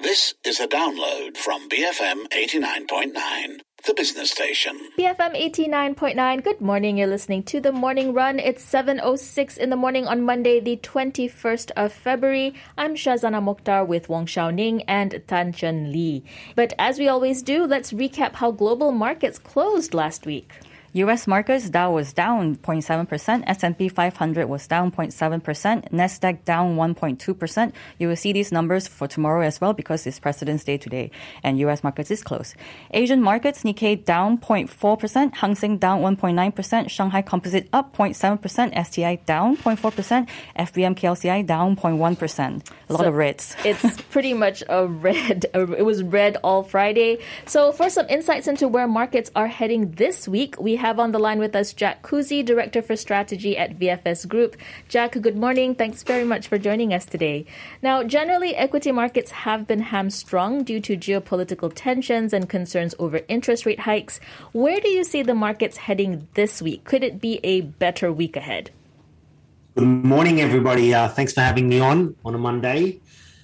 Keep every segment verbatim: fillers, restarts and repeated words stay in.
This is a download from B F M eighty-nine point nine, the business station. B F M eighty-nine point nine, good morning. You're listening to The Morning Run. It's seven oh six in the morning on Monday, the twenty-first of February. I'm Shazana Mokhtar with Wong Shao Ning and Tan Chen Lee. But as we always do, let's recap how global markets closed last week. U S markets, Dow was down zero point seven percent, S and P five hundred was down zero point seven percent, Nasdaq down one point two percent. You will see these numbers for tomorrow as well because it's President's Day today and U S markets is closed. Asian markets, Nikkei down zero point four percent, Hang Seng down one point nine percent, Shanghai Composite up zero point seven percent, S T I down zero point four percent, F B M K L C I down zero point one percent. A lot so of reds. It's pretty much a red. It was red all Friday. So for some insights into where markets are heading this week, we have on the line with us Jack Kuzi, Director for Strategy at V F S Group. Jack, good morning. Thanks very much for joining us today. Now, generally, equity markets have been hamstrung due to geopolitical tensions and concerns over interest rate hikes. Where do you see the markets heading this week? Could it be a better week ahead? Good morning, everybody. Uh, thanks for having me on on a Monday.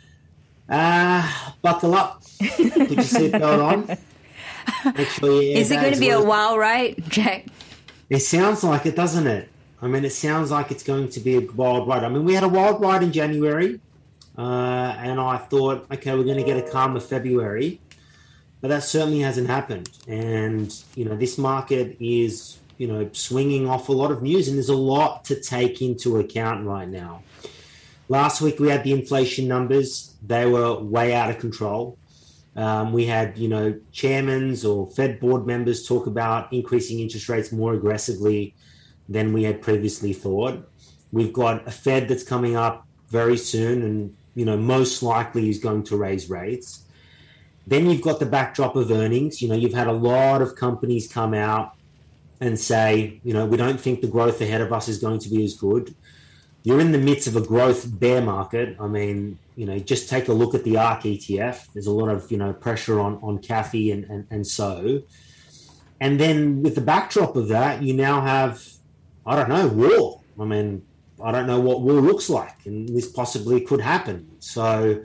Uh, buckle up. Put your seatbelt on. Actually, Is it going to be a wild ride, Jack? It sounds like it, doesn't it? I mean, it sounds like it's going to be a wild ride. I mean, we had a wild ride in January, uh, and I thought, okay, we're going to get a calmer February, but that certainly hasn't happened. And, you know, this market is, you know, swinging off a lot of news, and there's a lot to take into account right now. Last week, we had the inflation numbers. They were way out of control. Um, we had, you know, chairmans or Fed board members talk about increasing interest rates more aggressively than we had previously thought. We've got a Fed that's coming up very soon and, you know, most likely is going to raise rates. Then you've got the backdrop of earnings. You know, you've had a lot of companies come out and say, you know, we don't think the growth ahead of us is going to be as good. You're in the midst of a growth bear market. I mean, you know, just take a look at the ARK E T F. There's a lot of, you know, pressure on, on C A F I and, and, and so. And then with the backdrop of that, you now have, I don't know, war. I mean, I don't know what war looks like, and this possibly could happen. So,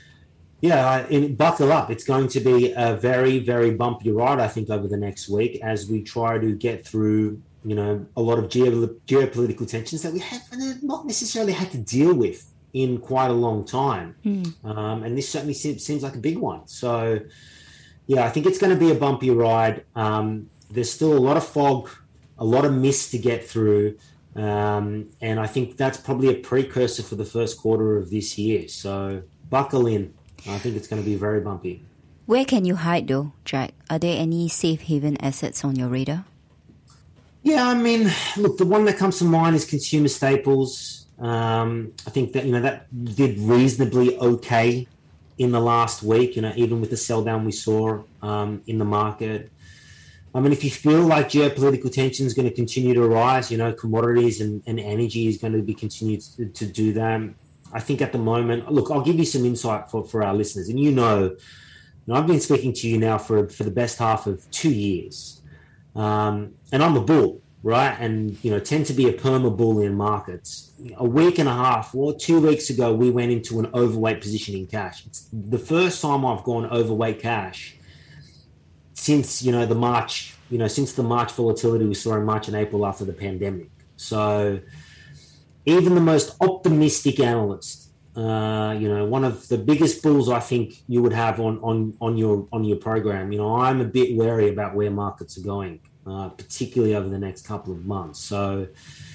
yeah, in, buckle up. It's going to be a very, very bumpy ride, I think, over the next week as we try to get through, you know, a lot of geo- geopolitical tensions that we have not necessarily had to deal with in quite a long time. Mm. Um, and this certainly seems, seems like a big one. So, yeah, I think it's going to be a bumpy ride. Um, there's still a lot of fog, a lot of mist to get through. Um, and I think that's probably a precursor for the first quarter of this year. So buckle in. I think it's going to be very bumpy. Where can you hide, though, Jack? Are there any safe haven assets on your radar? Yeah, I mean, look, the one that comes to mind is consumer staples. Um, I think that, you know, that did reasonably okay in the last week, you know, even with the sell down we saw um, in the market. I mean, if you feel like geopolitical tension is going to continue to rise, you know, commodities and, and energy is going to be continued to, to do that. I think at the moment, look, I'll give you some insight for, for our listeners. And you know, you know, I've been speaking to you now for, for the best half of two years. Um, and I'm a bull, right? And, you know, tend to be a perma bull in markets. A week and a half or two weeks ago, we went into an overweight position in cash. It's the first time I've gone overweight cash since, you know, the March, you know, since the March volatility we saw in March and April after the pandemic. So even the most optimistic analyst, uh, you know, one of the biggest bulls I think you would have on, on, on your on your program, you know, I'm a bit wary about where markets are going, uh, particularly over the next couple of months. So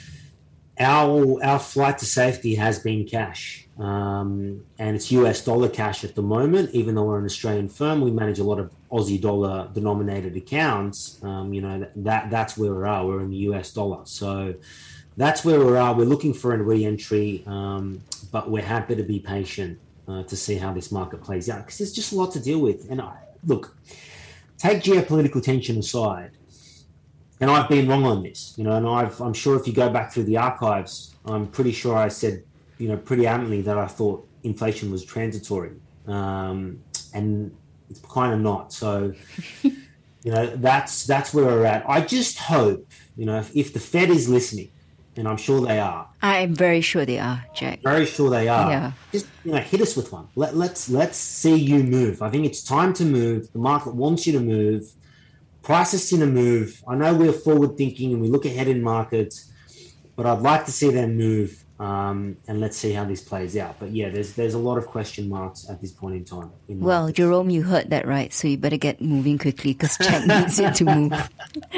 our our flight to safety has been cash, um, and it's U S dollar cash at the moment. Even though we're an Australian firm, we manage a lot of Aussie dollar denominated accounts. Um, you know, that, that that's where we are. We're in the U S dollar, so that's where we are. We're looking for a re-entry, um, but we're happy to be patient uh, to see how this market plays out because there's just a lot to deal with. And I, look, take geopolitical tension aside, and I've been wrong on this, you know, and I've, I'm sure if you go back through the archives, I'm pretty sure I said, you know, pretty adamantly that I thought inflation was transitory, um, and it's kind of not. So, you know, that's that's where we're at. I just hope, you know, if, if the Fed is listening, and I'm sure they are. I'm very sure they are, Jack. Very sure they are. Yeah. Just, you know, hit us with one. Let, let's let's see you move. I think it's time to move. The market wants you to move. Prices in a move. I know we're forward thinking and we look ahead in markets, but I'd like to see them move. Um, and let's see how this plays out. But yeah, there's there's a lot of question marks at this point in time. In Well, markets. Jerome, you heard that right, so you better get moving quickly because Jack needs it to move.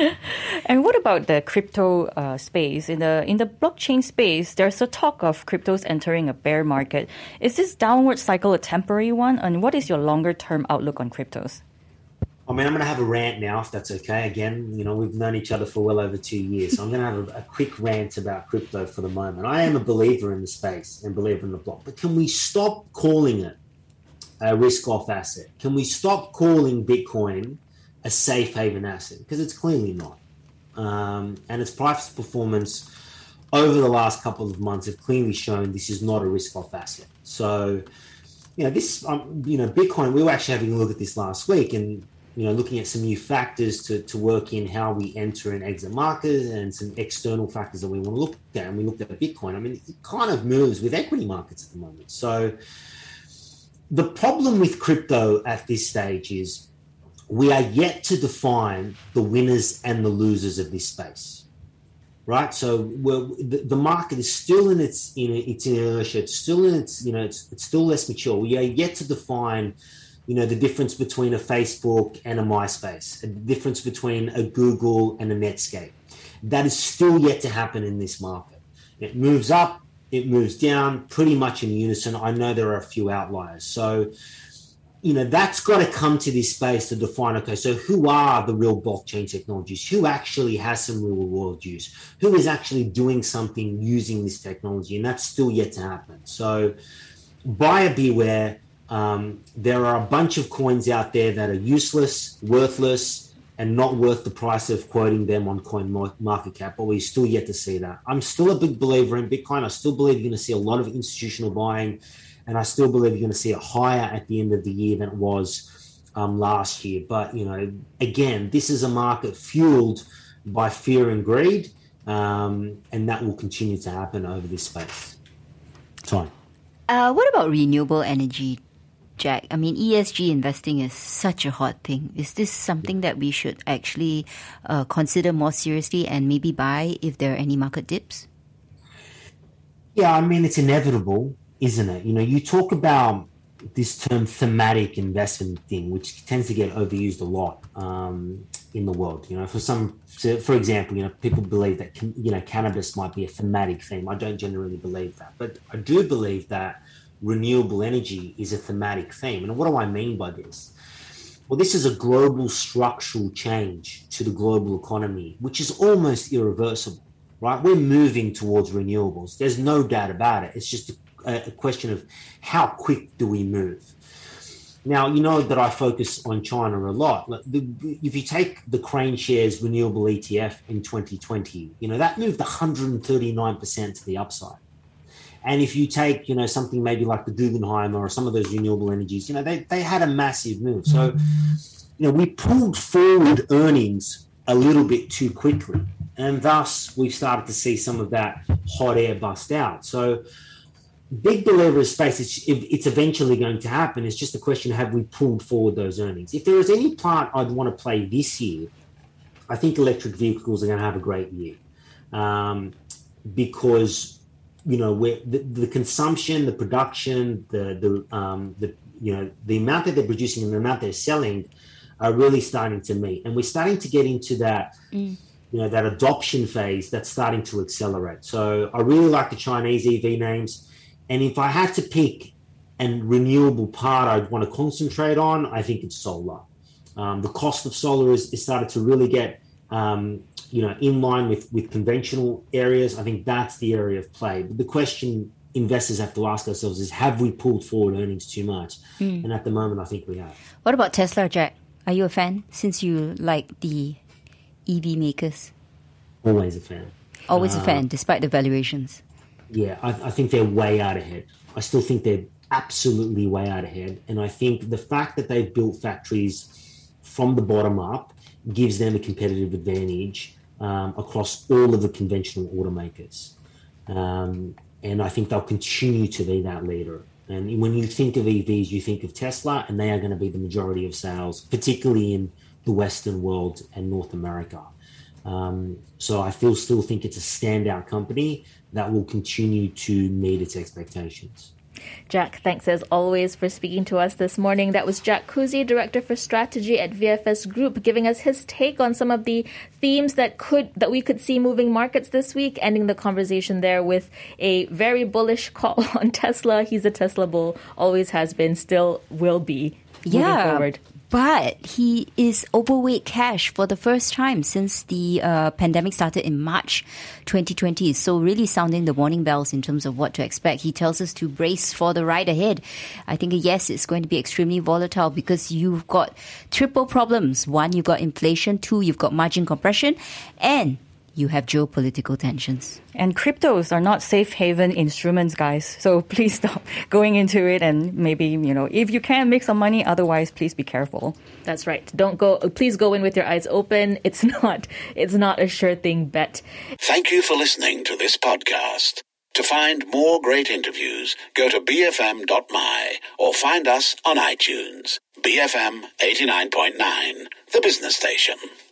And what about the crypto uh, space? In the in the blockchain space, there's a talk of cryptos entering a bear market. Is this downward cycle a temporary one? And what is your longer term outlook on cryptos? I mean, I'm going to have a rant now, if that's okay. Again, you know, we've known each other for well over two years. So I'm going to have a, a quick rant about crypto for the moment. I am a believer in the space and believer in the block. But can we stop calling it a risk-off asset? Can we stop calling Bitcoin a safe haven asset? Because it's clearly not. Um, and its price performance over the last couple of months have clearly shown this is not a risk-off asset. So, you know, this, um, you know, Bitcoin, we were actually having a look at this last week and, you know, looking at some new factors to, to work in how we enter and exit markets and some external factors that we want to look at. And we looked at Bitcoin. I mean, it kind of moves with equity markets at the moment. So the problem with crypto at this stage is we are yet to define the winners and the losers of this space, right? So we're, the, the market is still in its, you know, its inertia. It's still in its, you know, it's, it's still less mature. We are yet to define, you know, the difference between a Facebook and a MySpace, the difference between a Google and a Netscape. That is still yet to happen in this market. It moves up, it moves down pretty much in unison. I know there are a few outliers. So, you know, that's got to come to this space to define, okay, so who are the real blockchain technologies? Who actually has some real world use? Who is actually doing something using this technology? And that's still yet to happen. So buyer beware. Um, there are a bunch of coins out there that are useless, worthless, and not worth the price of quoting them on Coin Market Cap, but we're still yet to see that. I'm still a big believer in Bitcoin. I still believe you're going to see a lot of institutional buying, and I still believe you're going to see it higher at the end of the year than it was um, last year. But, you know, again, this is a market fueled by fear and greed, um, and that will continue to happen over this space. Time. Uh, what about renewable energy, Jack? I mean, E S G investing is such a hot thing. Is this something that we should actually uh, consider more seriously and maybe buy if there are any market dips? Yeah, I mean, it's inevitable, isn't it? You know, you talk about this term thematic investment thing, which tends to get overused a lot um, in the world. You know, for some, for example, you know, people believe that, you know, cannabis might be a thematic theme. I don't generally believe that, but I do believe that renewable energy is a thematic theme. And what do I mean by this? Well, this is a global structural change to the global economy, which is almost irreversible, right? We're moving towards renewables. There's no doubt about it. It's just a, a question of how quick do we move? Now, you know that I focus on China a lot. If you take the Crane Shares Renewable E T F in twenty twenty, you know, that moved one hundred thirty-nine percent to the upside. And if you take, you know, something maybe like the Guggenheim or some of those renewable energies, you know, they, they had a massive move. So, you know, we pulled forward earnings a little bit too quickly. And thus, we've started to see some of that hot air bust out. So, big believer of space, it's, it's eventually going to happen. It's just a question of have we pulled forward those earnings. If there is any part I'd want to play this year, I think electric vehicles are going to have a great year. Um, because... you know, where the, the consumption, the production, the the um, the you know the amount that they're producing and the amount they're selling are really starting to meet, and we're starting to get into that mm. you know that adoption phase that's starting to accelerate. So I really like the Chinese E V names, and if I had to pick a renewable part I'd want to concentrate on, I think it's solar. Um, the cost of solar is, is started to really get um, you know, in line with, with conventional areas. I think that's the area of play. But the question investors have to ask ourselves is, have we pulled forward earnings too much? Mm. And at the moment, I think we have. What about Tesla, Jack? Are you a fan since you like the E V makers? Always a fan. Always uh, a fan, despite the valuations. Yeah, I, I think they're way out ahead. I still think they're absolutely way out ahead. And I think the fact that they've built factories from the bottom up gives them a competitive advantage um, across all of the conventional automakers. Um, and I think they'll continue to be that leader. And when you think of E Vs, you think of Tesla, and they are going to be the majority of sales, particularly in the Western world and North America. Um, so I feel still think it's a standout company that will continue to meet its expectations. Jack, thanks as always for speaking to us this morning. That was Jack Kuzi, Director for Strategy at V F S Group, giving us his take on some of the themes that could that we could see moving markets this week, ending the conversation there with a very bullish call on Tesla. He's a Tesla bull, always has been, still will be moving yeah. forward. But he is overweight cash for the first time since the uh, pandemic started in March twenty twenty. So really sounding the warning bells in terms of what to expect. He tells us to brace for the ride ahead. I think, yes, it's going to be extremely volatile because you've got triple problems. One, you've got inflation. Two, you've got margin compression. And you have geopolitical tensions. And cryptos are not safe haven instruments, guys. So please stop going into it, and maybe, you know, if you can, make some money. Otherwise, please be careful. That's right. Don't go. Please go in with your eyes open. It's not. It's not a sure thing bet. Thank you for listening to this podcast. To find more great interviews, go to b f m dot m y or find us on iTunes. B F M eighty-nine point nine, the business station.